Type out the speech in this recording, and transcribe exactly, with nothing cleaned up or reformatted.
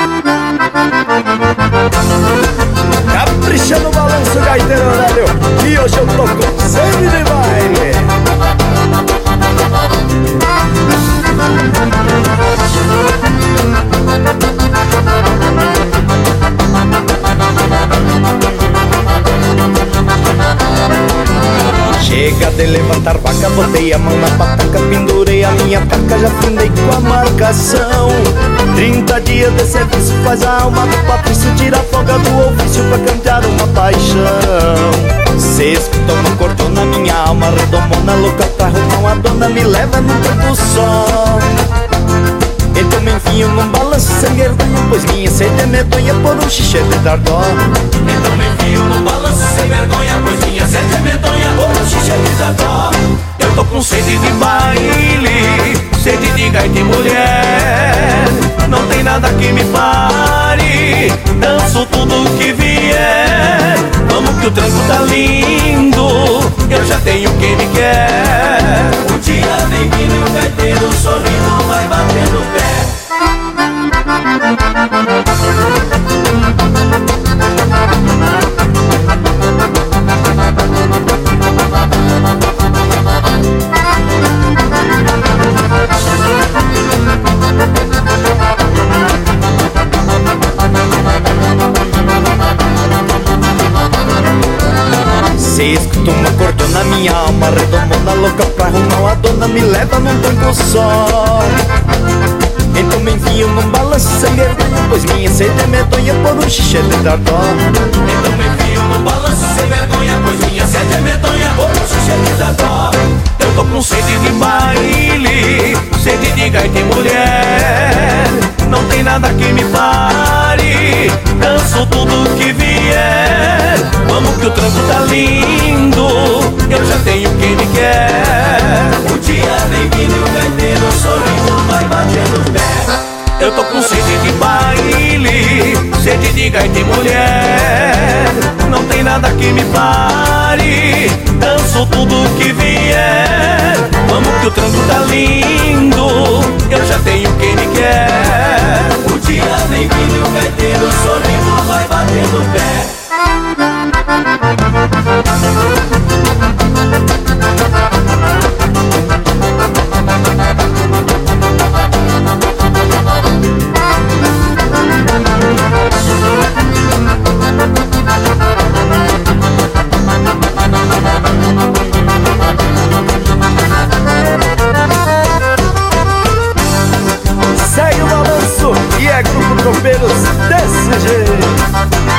Capricha no balanço, gaiteiro horário, e hoje eu tô com sede de baile. Chega de levantar vaca, botei a mão na pataca, pendurei a minha taca, já findei com a marcação. Trinta dias de serviço faz a alma do Patrício, tira a folga do ofício pra cantar uma paixão. Cê escuta uma cordona, minha alma redomona, louca pra arrumar uma dona, me leva num canto só. Então me enfio num balanço sem vergonha, pois minha sede é medonha por um xixi de dar dó. Então me enfio num balanço sem vergonha, pois minha sede é medonha por um xixi de dar dó. Eu tô com sede de baile, sede de gaita e mulher. Não tem nada que me pare, danço tudo que vier. Vamos que o tranco tá lindo, eu já tenho quem me quer. Um dia vem vindo e o gaiteiro sorrindo vai batendo o pé. Cê escuta uma cordona, minha alma redomona, louca pra arrumar uma dona, me leva num tranco só. Então me enfio num balanço sem vergonha, pois minha sede é medonha por um xixi de dar dó. Então me enfio num balanço sem vergonha, pois minha sede é medonha por um xixi de dar dó. Eu tô com sede de baile, sede de gaita e mulher. Não tem nada que me pare, danço tudo que vier. Vamos que o tranco tá lindo, eu já tenho quem me quer. O dia vem vindo e o gaiteiro sorrindo vai batendo o pé. Eu tô com sede de baile, sede de gaita e mulher. Não tem nada que me pare, danço tudo que vier. Vamos que o tranco tá lindo, eu já tenho quem me quer. O dia vem vindo e o gaiteiro sorrindo vai batendo o pé. Segue o balanço e é grupo tropeiros desse jeito.